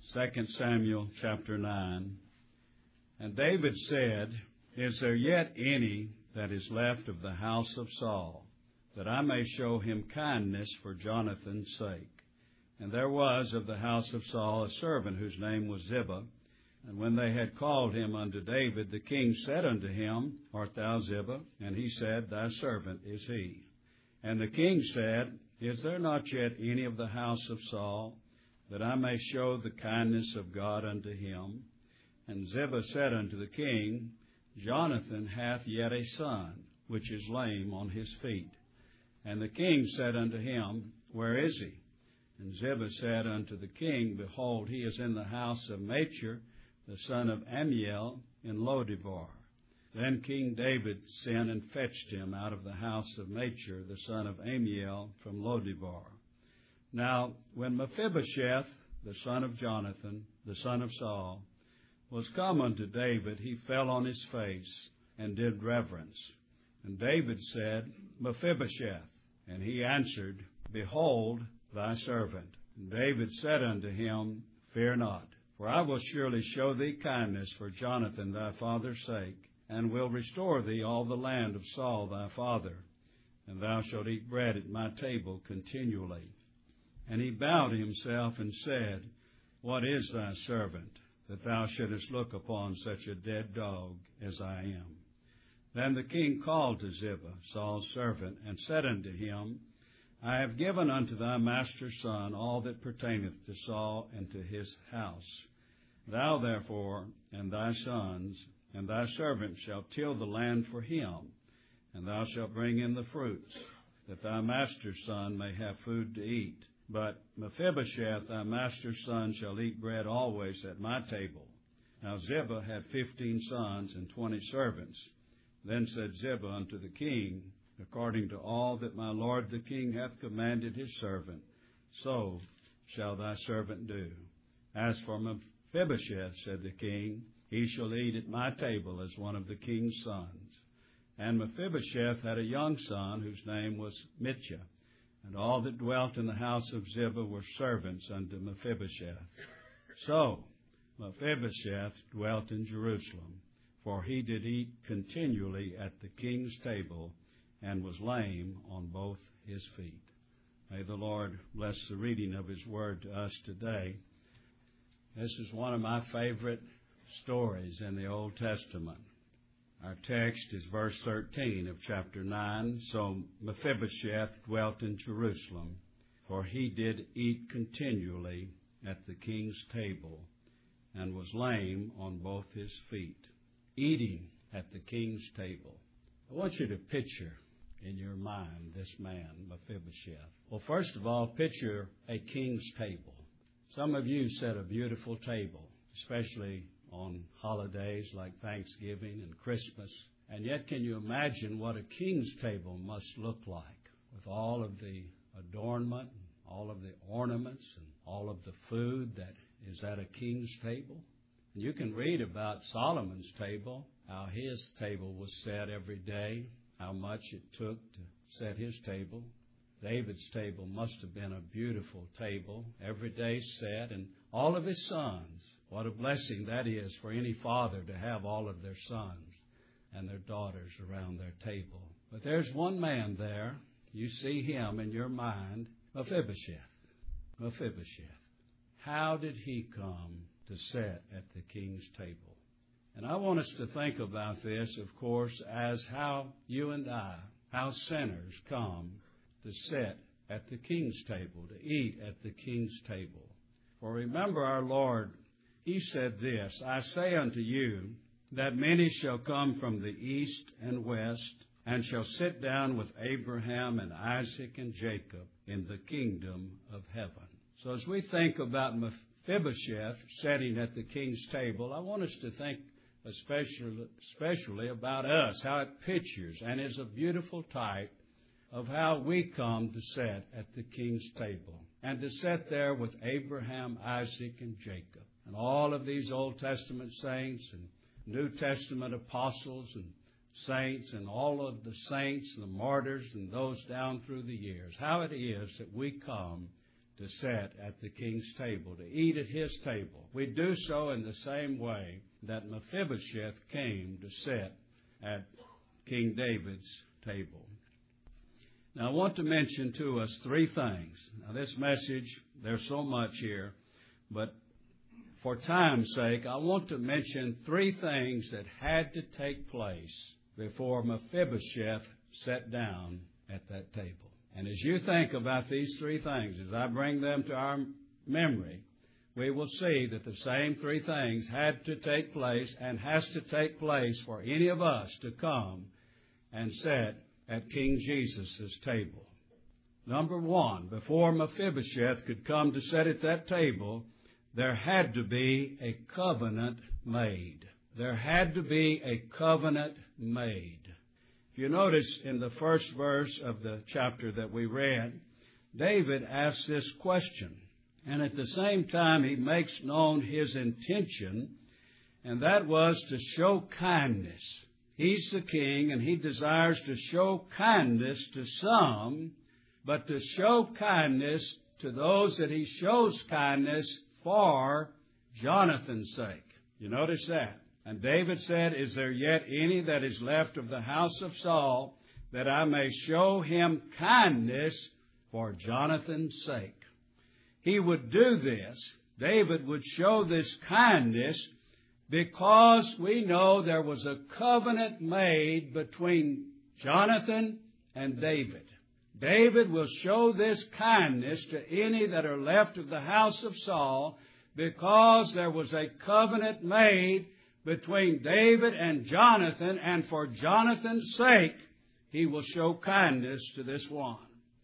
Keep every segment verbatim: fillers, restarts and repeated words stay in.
Second Samuel chapter nine. And David said, Is there yet any that is left of the house of Saul, that I may show him kindness for Jonathan's sake? And there was of the house of Saul a servant whose name was Ziba. And when they had called him unto David, the king said unto him, Art thou Ziba? And he said, Thy servant is he. And the king said, Is there not yet any of the house of Saul, that I may show the kindness of God unto him? And Ziba said unto the king, Jonathan hath yet a son, which is lame on his feet. And the king said unto him, Where is he? And Ziba said unto the king, Behold, he is in the house of Machir, the son of Ammiel, in Lodebar. Then King David sent and fetched him out of the house of Machir, the son of Ammiel, from Lodebar. Now, when Mephibosheth, the son of Jonathan, the son of Saul, was come unto David, he fell on his face and did reverence. And David said, Mephibosheth. And he answered, Behold, thy servant. And David said unto him, Fear not, for I will surely show thee kindness for Jonathan thy father's sake, and will restore thee all the land of Saul thy father, and thou shalt eat bread at my table continually. And he bowed himself and said, What is thy servant, that thou shouldest look upon such a dead dog as I am? Then the king called to Ziba, Saul's servant, and said unto him, I have given unto thy master's son all that pertaineth to Saul and to his house. Thou therefore and thy sons and thy servant shall till the land for him, and thou shalt bring in the fruits, that thy master's son may have food to eat. But Mephibosheth, thy master's son, shall eat bread always at my table. Now Ziba had fifteen sons and twenty servants. Then said Ziba unto the king, According to all that my lord the king hath commanded his servant, so shall thy servant do. As for Mephibosheth, said the king, he shall eat at my table as one of the king's sons. And Mephibosheth had a young son whose name was Mitchah, and all that dwelt in the house of Ziba were servants unto Mephibosheth. So Mephibosheth dwelt in Jerusalem, for he did eat continually at the king's table, and was lame on both his feet. May the Lord bless the reading of his word to us today. This is one of my favorite stories in the Old Testament. Our text is verse thirteen of chapter nine. So Mephibosheth dwelt in Jerusalem, for he did eat continually at the king's table, and was lame on both his feet. Eating at the king's table. I want you to picture in your mind this man, Mephibosheth. Well, first of all, picture a king's table. Some of you set a beautiful table, especially on holidays like Thanksgiving and Christmas. And yet, can you imagine what a king's table must look like, with all of the adornment, all of the ornaments, and all of the food that is at a king's table? And you can read about Solomon's table, how his table was set every day, how much it took to set his table. David's table must have been a beautiful table, every day set, and all of his sons. What a blessing that is for any father to have all of their sons and their daughters around their table. But there's one man there. You see him in your mind, Mephibosheth. Mephibosheth. How did he come to sit at the king's table? And I want us to think about this, of course, as how you and I, how sinners come to sit at the king's table, to eat at the king's table. For remember our Lord, he said this, I say unto you that many shall come from the east and west, and shall sit down with Abraham and Isaac and Jacob in the kingdom of heaven. So as we think about Mephibosheth sitting at the king's table, I want us to think especially, especially about us, how it pictures and is a beautiful type of how we come to sit at the king's table, and to sit there with Abraham, Isaac, and Jacob, and all of these Old Testament saints and New Testament apostles and saints, and all of the saints and the martyrs and those down through the years, how it is that we come to sit at the king's table, to eat at his table. We do so in the same way that Mephibosheth came to sit at King David's table. Now, I want to mention to us three things. Now, this message, there's so much here, but for time's sake, I want to mention three things that had to take place before Mephibosheth sat down at that table. And as you think about these three things, as I bring them to our memory, we will see that the same three things had to take place and has to take place for any of us to come and sit at King Jesus' table. Number one, before Mephibosheth could come to sit at that table, there had to be a covenant made. There had to be a covenant made. If you notice in the first verse of the chapter that we read, David asks this question, and at the same time he makes known his intention, and that was to show kindness. He's the king, and he desires to show kindness to some, but to show kindness to those that he shows kindness for Jonathan's sake. You notice that? And David said, "Is there yet any that is left of the house of Saul, that I may show him kindness for Jonathan's sake?" He would do this. David would show this kindness because we know there was a covenant made between Jonathan and David. David will show this kindness to any that are left of the house of Saul because there was a covenant made between David and Jonathan, and for Jonathan's sake, he will show kindness to this one.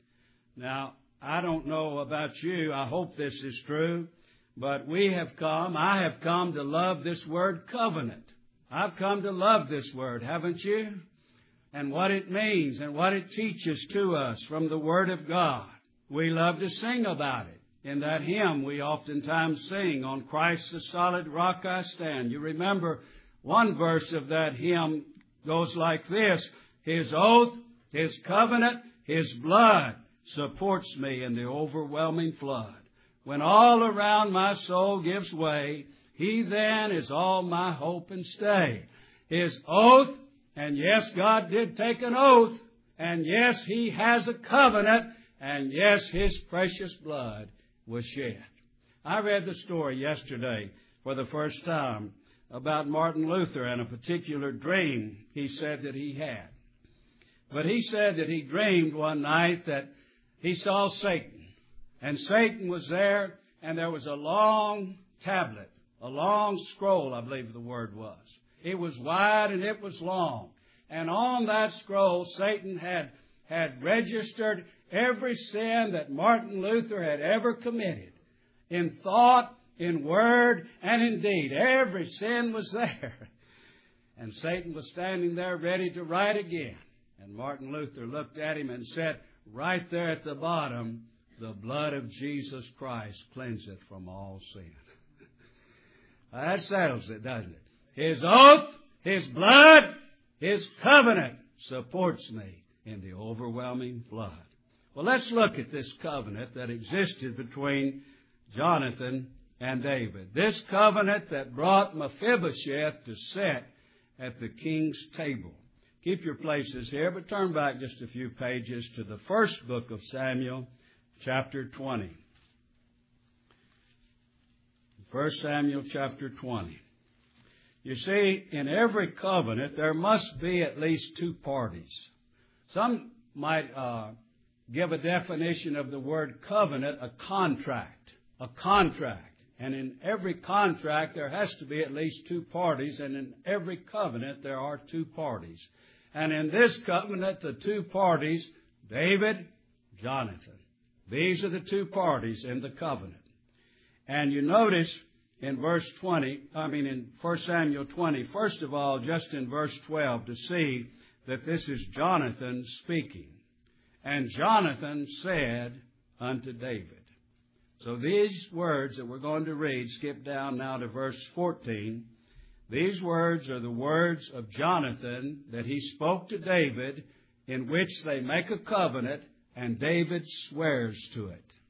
Now, I don't know about you. I hope this is true. But we have come, I have come to love this word covenant. I've come to love this word, haven't you? And what it means and what it teaches to us from the Word of God. We love to sing about it. In that hymn we oftentimes sing, "On Christ the solid rock I stand." You remember one verse of that hymn goes like this: "His oath, His covenant, His blood supports me in the overwhelming flood. When all around my soul gives way, He then is all my hope and stay." His oath, and yes, God did take an oath, and yes, He has a covenant, and yes, His precious blood was shed. I read the story yesterday for the first time about Martin Luther and a particular dream he said that he had. But he said that he dreamed one night that he saw Satan. And Satan was there, and there was a long tablet, a long scroll, I believe the word was. It was wide and it was long. And on that scroll, Satan had, had registered every sin that Martin Luther had ever committed. In thought, in word, and in deed. Every sin was there. And Satan was standing there ready to write again. And Martin Luther looked at him and said, right there at the bottom, "The blood of Jesus Christ cleanseth from all sin." That settles it, doesn't it? His oath, His blood, His covenant supports me in the overwhelming flood. Well, let's look at this covenant that existed between Jonathan and David. This covenant that brought Mephibosheth to sit at the king's table. Keep your places here, but turn back just a few pages to the first book of Samuel, chapter twenty. First Samuel chapter twenty. You see, in every covenant, there must be at least two parties. Some might uh, give a definition of the word covenant, a contract. A contract. And in every contract, there has to be at least two parties. And in every covenant, there are two parties. And in this covenant, the two parties, David, Jonathan. These are the two parties in the covenant. And you notice in verse twenty, I mean in First Samuel twenty, first of all, just in verse twelve, to see that this is Jonathan speaking. And Jonathan said unto David. So these words that we're going to read, skip down now to verse fourteen. These words are the words of Jonathan that he spoke to David, in which they make a covenant, and David swears to it.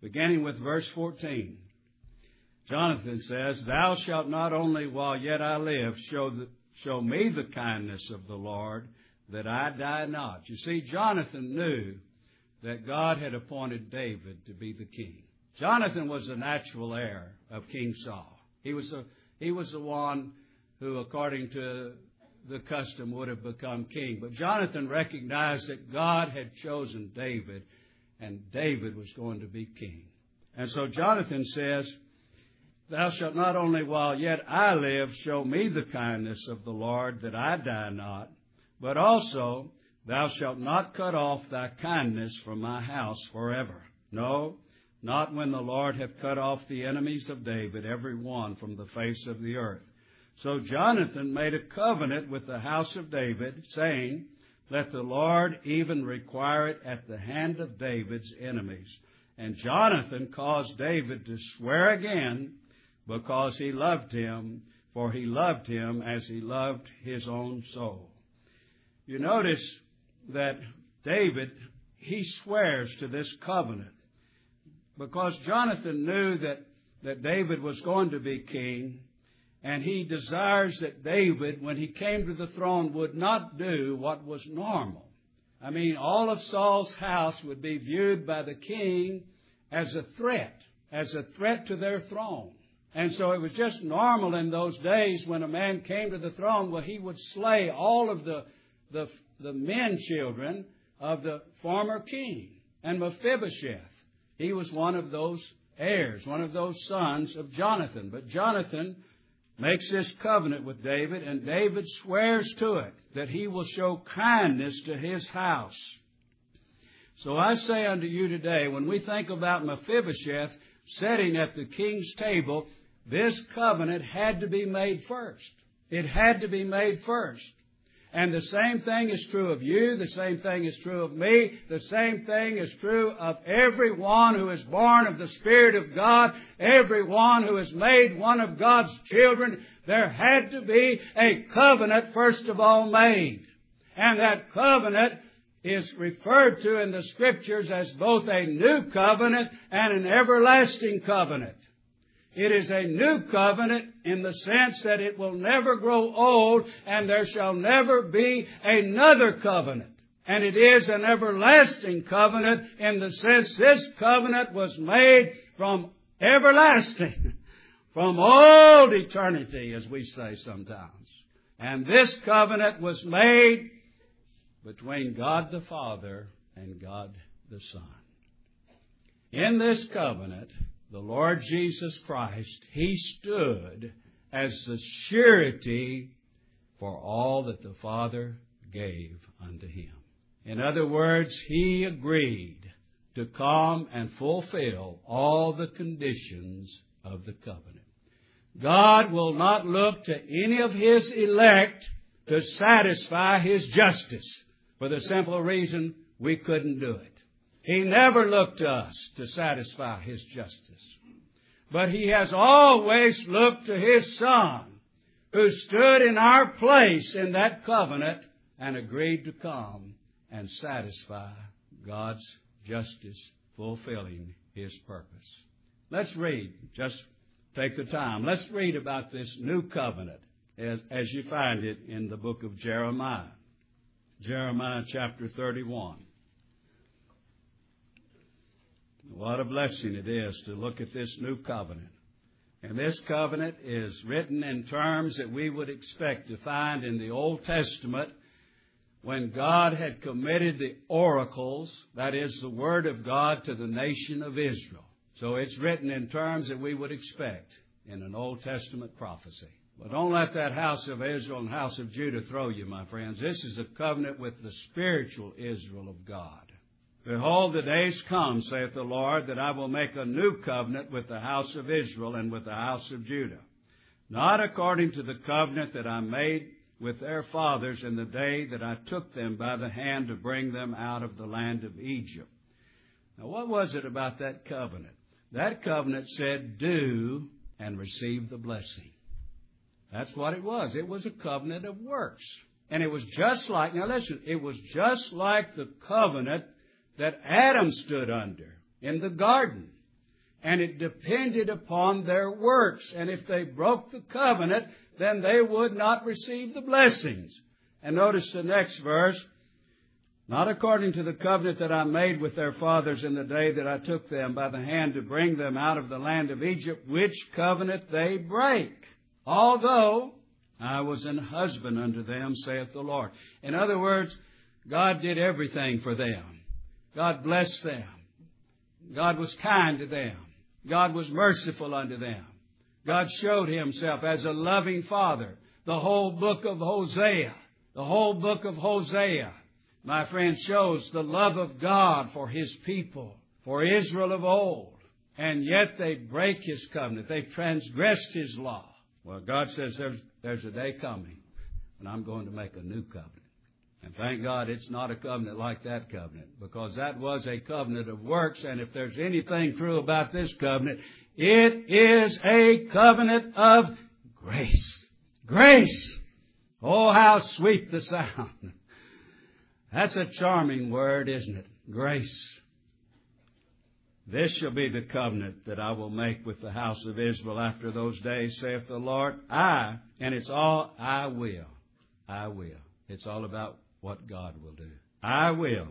beginning with verse fourteen. Jonathan says, Thou shalt not only while yet I live show, the, show me the kindness of the Lord, that I die not. You see, Jonathan knew that God had appointed David to be the king. Jonathan was the natural heir of King Saul. He was the, he was the one who, according to the custom, would have become king. But Jonathan recognized that God had chosen David, and David was going to be king. And so Jonathan says, Thou shalt not only while yet I live show me the kindness of the Lord, that I die not, but also thou shalt not cut off thy kindness from my house forever. No, not when the Lord hath cut off the enemies of David, every one from the face of the earth. So Jonathan made a covenant with the house of David, saying, Let the Lord even require it at the hand of David's enemies. And Jonathan caused David to swear again, because he loved him, for he loved him as he loved his own soul. You notice that David, he swears to this covenant, because Jonathan knew that, that David was going to be king, and he desires that David, when he came to the throne, would not do what was normal. I mean, all of Saul's house would be viewed by the king as a threat, as a threat to their throne. And so it was just normal in those days when a man came to the throne, well, he would slay all of the, the, the men children of the former king. And Mephibosheth, he was one of those heirs, one of those sons of Jonathan. But Jonathan makes this covenant with David, and David swears to it that he will show kindness to his house. So I say unto you today, when we think about Mephibosheth sitting at the king's table, this covenant had to be made first. It had to be made first. And the same thing is true of you. The same thing is true of me. The same thing is true of everyone who is born of the Spirit of God. Everyone who is made one of God's children. There had to be a covenant first of all made. And that covenant is referred to in the Scriptures as both a new covenant and an everlasting covenant. It is a new covenant in the sense that it will never grow old, and there shall never be another covenant. And it is an everlasting covenant in the sense this covenant was made from everlasting, from old eternity, as we say sometimes. And this covenant was made between God the Father and God the Son. In this covenant, the Lord Jesus Christ, He stood as the surety for all that the Father gave unto Him. In other words, He agreed to come and fulfill all the conditions of the covenant. God will not look to any of His elect to satisfy His justice, for the simple reason we couldn't do it. He never looked to us to satisfy His justice. But He has always looked to His Son, who stood in our place in that covenant and agreed to come and satisfy God's justice, fulfilling His purpose. Let's read. Just take the time. Let's read about this new covenant as, as you find it in the book of Jeremiah. Jeremiah chapter thirty-one. What a blessing it is to look at this new covenant. And this covenant is written in terms that we would expect to find in the Old Testament when God had committed the oracles, that is the Word of God, to the nation of Israel. So it's written in terms that we would expect in an Old Testament prophecy. But don't let that house of Israel and house of Judah throw you, my friends. This is a covenant with the spiritual Israel of God. Behold, the days come, saith the Lord, that I will make a new covenant with the house of Israel and with the house of Judah, not according to the covenant that I made with their fathers in the day that I took them by the hand to bring them out of the land of Egypt. Now, what was it about that covenant? That covenant said, do and receive the blessing. That's what it was. It was a covenant of works. And it was just like, now listen, it was just like the covenant that Adam stood under in the garden. And it depended upon their works. And if they broke the covenant, then they would not receive the blessings. And notice the next verse. Not according to the covenant that I made with their fathers in the day that I took them by the hand to bring them out of the land of Egypt, which covenant they break. Although I was an husband unto them, saith the Lord. In other words, God did everything for them. God blessed them. God was kind to them. God was merciful unto them. God showed Himself as a loving Father. The whole book of Hosea, the whole book of Hosea, my friend, shows the love of God for His people, for Israel of old. And yet they break His covenant. They transgressed His law. Well, God says there's, there's a day coming when I'm going to make a new covenant. And thank God it's not a covenant like that covenant, because that was a covenant of works. And if there's anything true about this covenant, it is a covenant of grace. Grace. Oh, how sweet the sound. That's a charming word, isn't it? Grace. This shall be the covenant that I will make with the house of Israel after those days, saith the Lord. I, and it's all I will. I will. It's all about what God will do. I will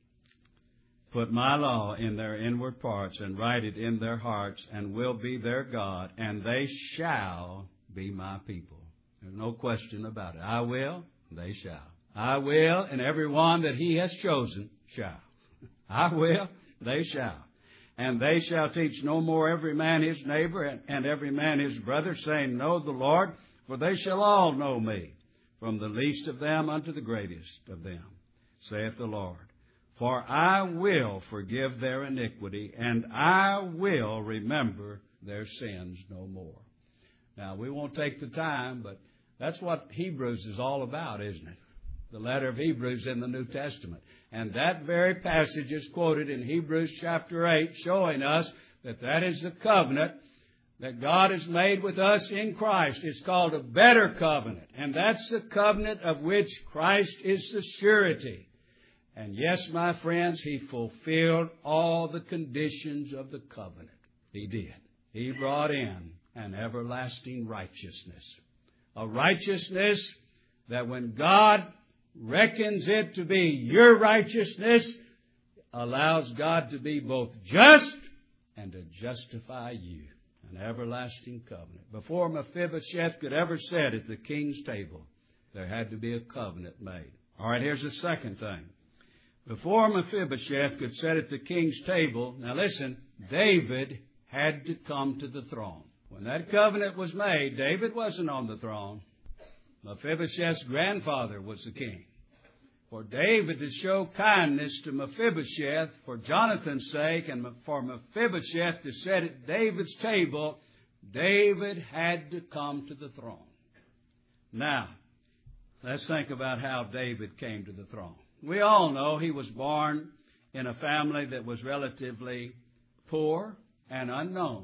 put my law in their inward parts and write it in their hearts, and will be their God, and they shall be my people. There's no question about it. I will, they shall. I will, and every one that He has chosen shall. I will, they shall. And they shall teach no more every man his neighbor and, and every man his brother, saying, Know the Lord, for they shall all know me, from the least of them unto the greatest of them, saith the Lord. For I will forgive their iniquity, and I will remember their sins no more. Now, we won't take the time, but that's what Hebrews is all about, isn't it? The letter of Hebrews in the New Testament. And that very passage is quoted in Hebrews chapter eight, showing us that that is the covenant that God has made with us in Christ. It's called a better covenant. And that's the covenant of which Christ is the surety. And yes, my friends, He fulfilled all the conditions of the covenant. He did. He brought in an everlasting righteousness. A righteousness that when God reckons it to be your righteousness, allows God to be both just and to justify you. An everlasting covenant. Before Mephibosheth could ever sit at the king's table, there had to be a covenant made. All right, here's the second thing. Before Mephibosheth could sit at the king's table, now listen, David had to come to the throne. When that covenant was made, David wasn't on the throne. Mephibosheth's grandfather was the king. For David to show kindness to Mephibosheth for Jonathan's sake, and for Mephibosheth to sit at David's table, David had to come to the throne. Now, let's think about how David came to the throne. We all know he was born in a family that was relatively poor and unknown.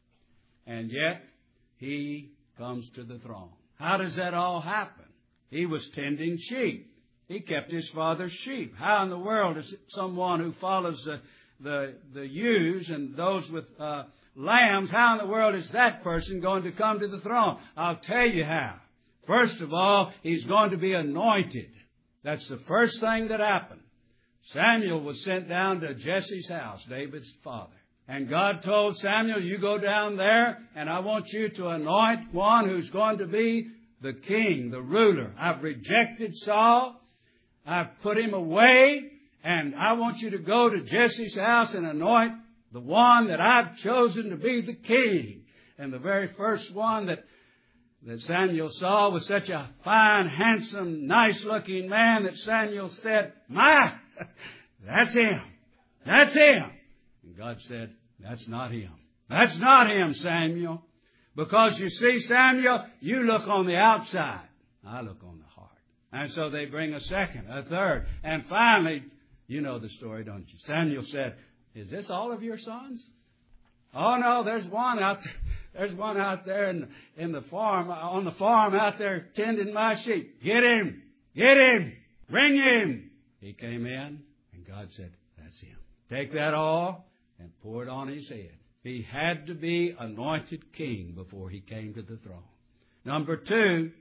And yet, he comes to the throne. How does that all happen? He was tending sheep. He kept his father's sheep. How in the world is someone who follows the the, the ewes and those with uh, lambs, how in the world is that person going to come to the throne? I'll tell you how. First of all, he's going to be anointed. That's the first thing that happened. Samuel was sent down to Jesse's house, David's father. And God told Samuel, you go down there and I want you to anoint one who's going to be the king, the ruler. I've rejected Saul. I've put him away. And I want you to go to Jesse's house and anoint the one that I've chosen to be the king. And the very first one that, that Samuel saw was such a fine, handsome, nice-looking man that Samuel said, My, that's him. That's him. And God said, that's not him. That's not him, Samuel. Because you see, Samuel, you look on the outside. I look on the heart. And so they bring a second, a third. And finally, you know the story, don't you? Samuel said, is this all of your sons? Oh, no, there's one out there. There's one out there in, in the farm, on the farm out there tending my sheep. Get him. Get him. Bring him. He came in, and God said, that's him. Take that all and pour it on his head. He had to be anointed king before he came to the throne. Number two,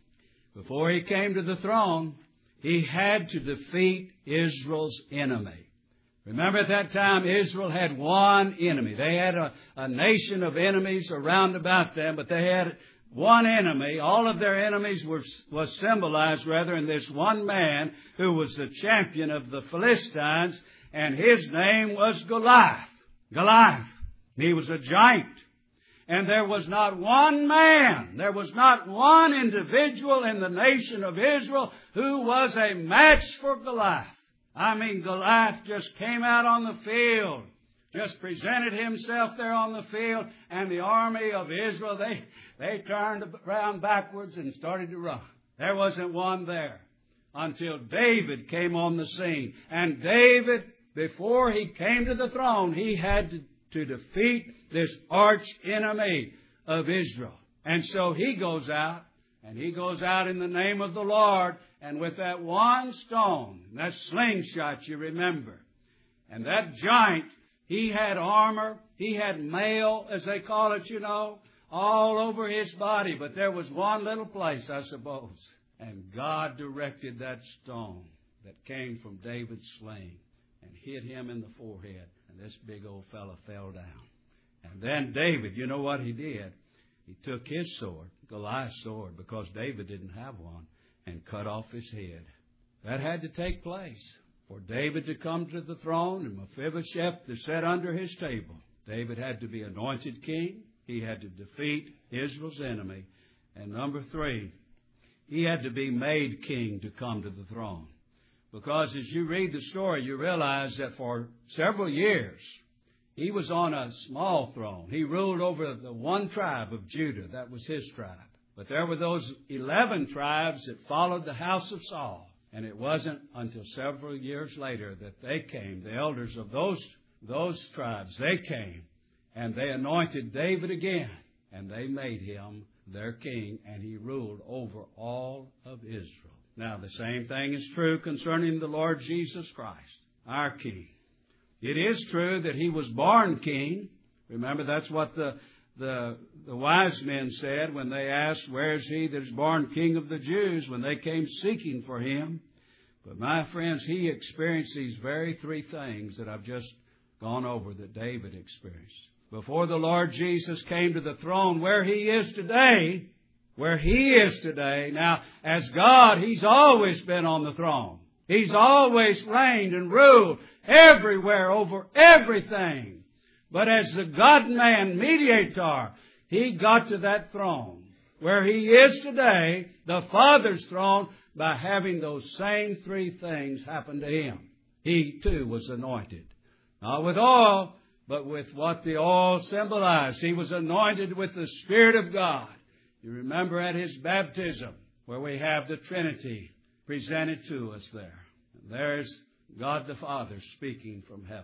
before he came to the throne, he had to defeat Israel's enemy. Remember, at that time, Israel had one enemy. They had a, a nation of enemies around about them, but they had one enemy. All of their enemies were was symbolized, rather, in this one man who was the champion of the Philistines, and his name was Goliath. Goliath. He was a giant. And there was not one man, there was not one individual in the nation of Israel who was a match for Goliath. I mean, Goliath just came out on the field, just presented himself there on the field, and the army of Israel, they, they turned around backwards and started to run. There wasn't one there until David came on the scene. And David, before he came to the throne, he had to, to defeat this arch enemy of Israel. And so he goes out, and he goes out in the name of the Lord, and with that one stone, that slingshot, you remember, and that giant, he had armor, he had mail, as they call it, you know, all over his body. But there was one little place, I suppose. And God directed that stone that came from David's sling and hit him in the forehead. And this big old fella fell down. And then David, you know what he did? He took his sword, Goliath's sword, because David didn't have one, and cut off his head. That had to take place for David to come to the throne and Mephibosheth to sit under his table. David had to be anointed king. He had to defeat Israel's enemy. And number three, he had to be made king to come to the throne. Because as you read the story, you realize that for several years, he was on a small throne. He ruled over the one tribe of Judah. That was his tribe. But there were those eleven tribes that followed the house of Saul. And it wasn't until several years later that they came, the elders of those, those tribes, they came and they anointed David again. And they made him their king, and he ruled over all of Israel. Now, the same thing is true concerning the Lord Jesus Christ, our king. It is true that he was born king. Remember, that's what the, the, the wise men said when they asked, where is he that is born king of the Jews, when they came seeking for him. But my friends, he experienced these very three things that I've just gone over that David experienced. Before the Lord Jesus came to the throne where he is today, where he is today, now, as God, he's always been on the throne. He's always reigned and ruled everywhere over everything. But as the God-man mediator, he got to that throne where he is today, the Father's throne, by having those same three things happen to him. He too was anointed. Not with oil, but with what the oil symbolized. He was anointed with the Spirit of God. You remember at his baptism, where we have the Trinity presented to us there. And there's God the Father speaking from heaven.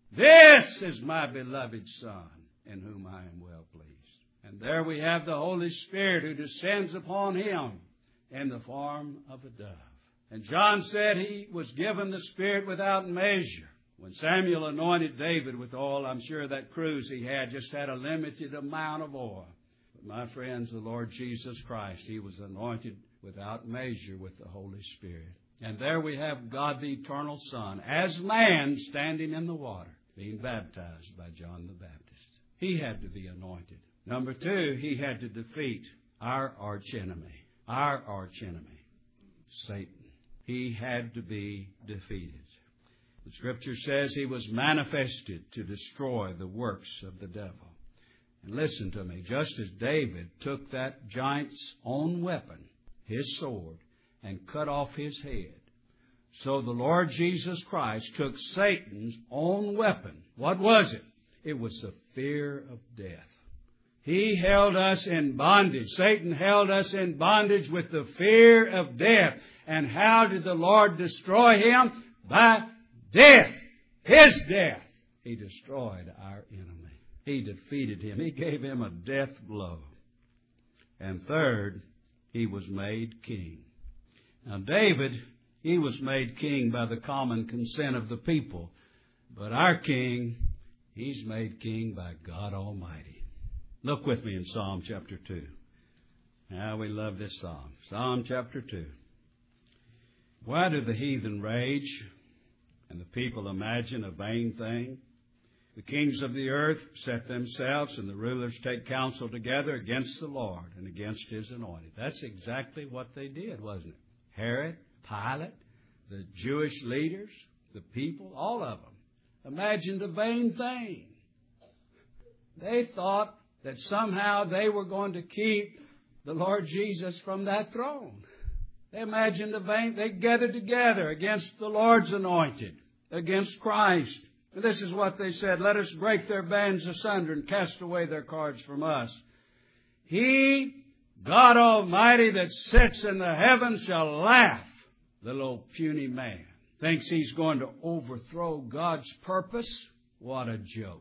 This is my beloved Son, in whom I am well pleased. And there we have the Holy Spirit who descends upon him in the form of a dove. And John said he was given the Spirit without measure. When Samuel anointed David with oil, I'm sure that cruse he had just had a limited amount of oil. But my friends, the Lord Jesus Christ, he was anointed without measure with the Holy Spirit. And there we have God the Eternal Son, as man standing in the water, being baptized by John the Baptist. He had to be anointed. Number two, he had to defeat our archenemy. Our archenemy, Satan. He had to be defeated. The Scripture says he was manifested to destroy the works of the devil. And listen to me, just as David took that giant's own weapon, his sword, and cut off his head, so the Lord Jesus Christ took Satan's own weapon. What was it? It was the fear of death. He held us in bondage. Satan held us in bondage with the fear of death. And how did the Lord destroy him? By death. His death. He destroyed our enemy. He defeated him. He gave him a death blow. And third, he was made king. Now David, he was made king by the common consent of the people. But our king, He's made king by God Almighty. Look with me in Psalm chapter two. Now we love this psalm. Psalm chapter two. Why do the heathen rage and the people imagine a vain thing? The kings of the earth set themselves, and the rulers take counsel together against the Lord and against His anointed. That's exactly what they did, wasn't it? Herod, Pilate, the Jewish leaders, the people, all of them imagined a vain thing. They thought that somehow they were going to keep the Lord Jesus from that throne. They imagined a vain, they gathered together against the Lord's anointed, against Christ. And this is what they said: let us break their bands asunder and cast away their cords from us. He, God Almighty, that sits in the heavens shall laugh. Little old puny man thinks he's going to overthrow God's purpose. What a joke.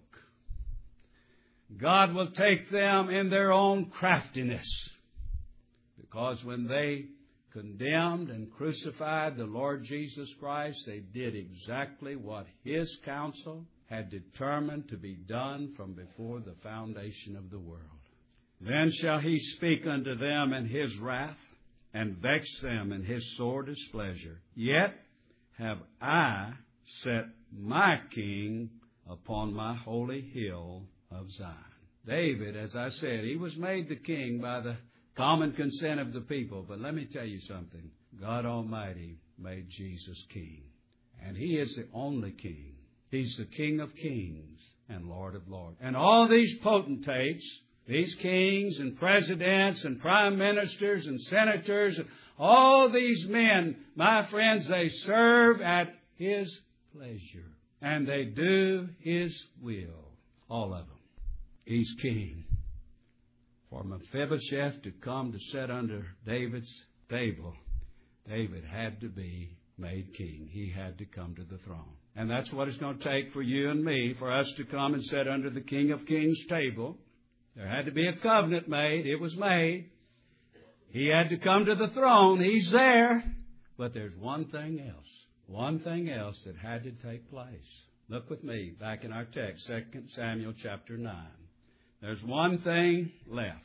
God will take them in their own craftiness. Because when they condemned and crucified the Lord Jesus Christ, they did exactly what His counsel had determined to be done from before the foundation of the world. Then shall He speak unto them in His wrath, and vex them in His sore displeasure. Yet have I set my king upon my holy hill of Zion. David, as I said, he was made the king by the common consent of the people. But let me tell you something. God Almighty made Jesus king. And He is the only king. He's the King of kings and Lord of lords. And all these potentates, these kings and presidents and prime ministers and senators, all these men, my friends, they serve at His pleasure. And they do His will. All of them. He's king. For Mephibosheth to come to sit under David's table, David had to be made king. He had to come to the throne. And that's what it's going to take for you and me, for us to come and sit under the King of Kings table. There had to be a covenant made. It was made. He had to come to the throne. He's there. But there's one thing else. One thing else that had to take place. Look with me back in our text, Second Samuel chapter nine. There's one thing left.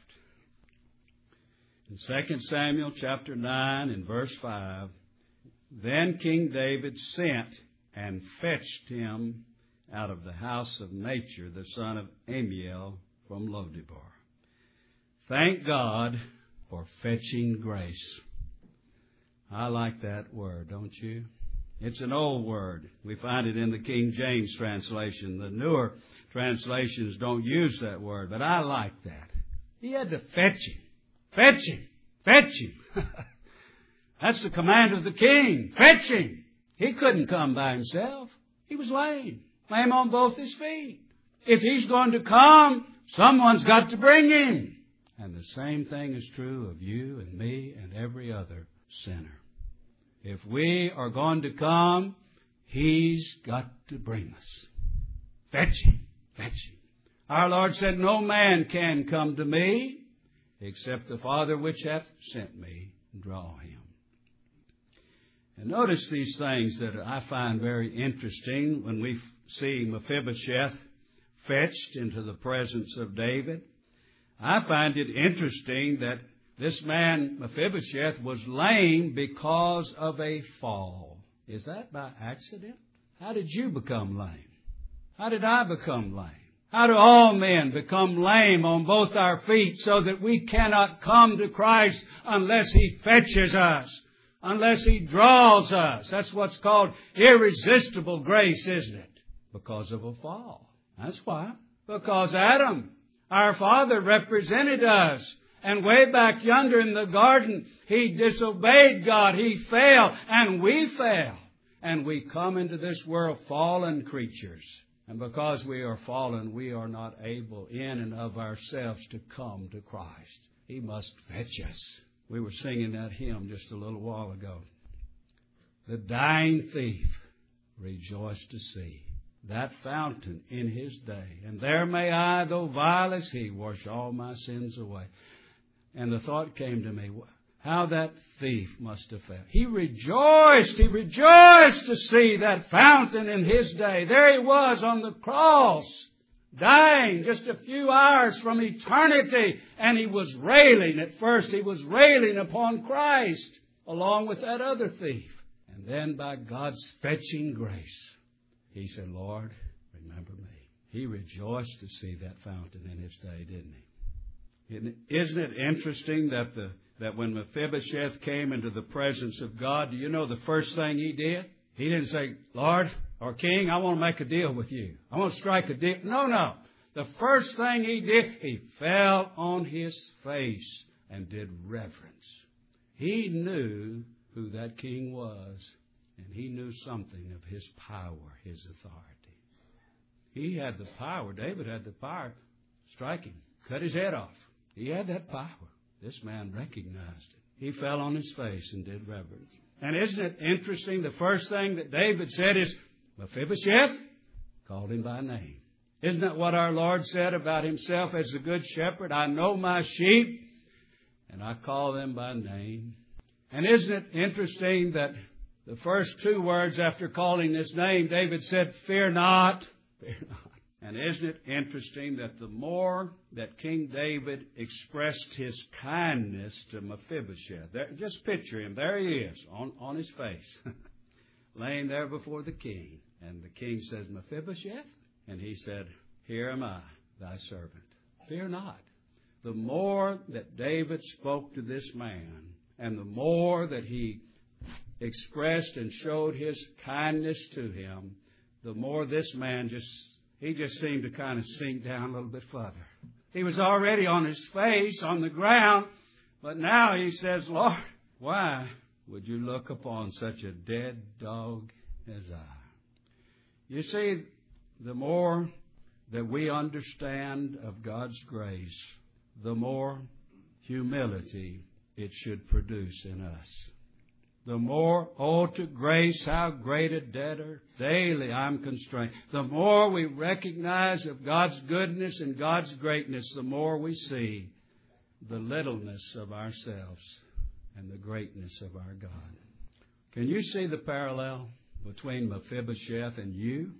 In Second Samuel chapter nine and verse five, then King David sent and fetched him out of the house of Nature, the son of Amiel, from Lodebar. Thank God for fetching grace. I like that word, don't you? It's an old word. We find it in the King James translation. The newer translations don't use that word, but I like that. He had to fetch him. Fetch him. Fetch him. That's the command of the king. Fetch him. He couldn't come by himself. He was lame. Lame on both his feet. If he's going to come, someone's got to bring him. And the same thing is true of you and me and every other sinner. If we are going to come, He's got to bring us. Fetch him. Fetch him. Our Lord said, no man can come to me except the Father which hath sent me draw him. And notice these things that I find very interesting when we see Mephibosheth fetched into the presence of David. I find it interesting that this man, Mephibosheth, was lame because of a fall. Is that by accident? How did you become lame? How did I become lame? How do all men become lame on both our feet so that we cannot come to Christ unless He fetches us, unless He draws us? That's what's called irresistible grace, isn't it? Because of a fall. That's why. Because Adam, our father, represented us. And way back yonder in the garden, he disobeyed God. He fell, and we fell. And we come into this world fallen creatures. And because we are fallen, we are not able in and of ourselves to come to Christ. He must fetch us. We were singing that hymn just a little while ago. The dying thief rejoiced to see that fountain in his day. And there may I, though vile as he, wash all my sins away. And the thought came to me, how that thief must have felt. He rejoiced, he rejoiced to see that fountain in his day. There he was on the cross. dying just a few hours from eternity. And he was railing. At first he was railing upon Christ along with that other thief. And then by God's fetching grace, he said, Lord, remember me. He rejoiced to see that fountain in his day, didn't he? Isn't it, isn't it interesting that the that when Mephibosheth came into the presence of God, do you know the first thing he did? He didn't say, Lord or King, I want to make a deal with you. I want to strike a deal. No, no. The first thing he did, he fell on his face and did reverence. He knew who that king was, and he knew something of his power, his authority. He had the power. David had the power. Strike him. Cut his head off. He had that power. This man recognized it. He fell on his face and did reverence. And isn't it interesting? The first thing that David said is, Mephibosheth, called him by name. Isn't that what our Lord said about himself as the good shepherd? I know my sheep, and I call them by name. And isn't it interesting that the first two words after calling his name, David said, fear not. Fear not. And isn't it interesting that the more that King David expressed his kindness to Mephibosheth, there, just picture him, there he is, on, on his face, laying there before the king. And the king says, Mephibosheth? And he said, here am I, thy servant. Fear not. The more that David spoke to this man, and the more that he expressed and showed his kindness to him, the more this man just, he just seemed to kind of sink down a little bit further. He was already on his face, on the ground, but now he says, Lord, why would you look upon such a dead dog as I? You see, the more that we understand of God's grace, the more humility it should produce in us. The more, oh, to grace, how great a debtor, daily I'm constrained. The more we recognize of God's goodness and God's greatness, the more we see the littleness of ourselves and the greatness of our God. Can you see the parallel between Mephibosheth and you?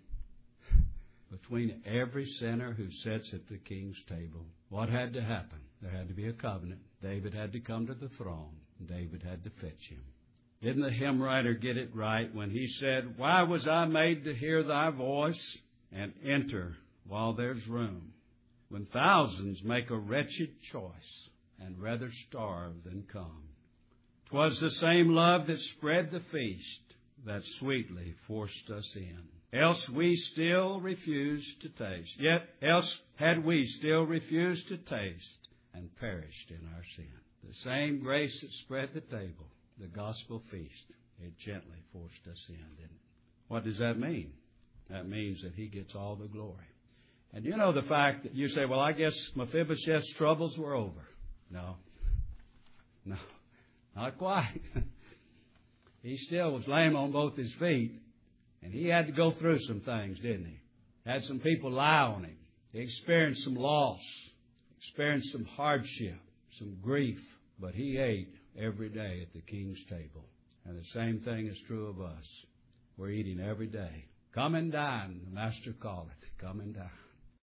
Between every sinner who sits at the king's table. What had to happen? There had to be a covenant. David had to come to the throne. David had to fetch him. Didn't the hymn writer get it right when he said, why was I made to hear thy voice and enter while there's room, when thousands make a wretched choice and rather starve than come? 'Twas the same love that spread the feast that sweetly forced us in. Else we still refused to taste. Yet else had we still refused to taste and perished in our sin. The same grace that spread the table, the gospel feast, it gently forced us in, didn't it? What does that mean? That means that he gets all the glory. And you know the fact that you say, well, I guess Mephibosheth's troubles were over. No. No. Not quite. He still was lame on both his feet. And he had to go through some things, didn't he? Had some people lie on him. He experienced some loss. Experienced some hardship, some grief. But he ate every day at the king's table. And the same thing is true of us. We're eating every day. Come and dine, the Master calleth. Come and dine.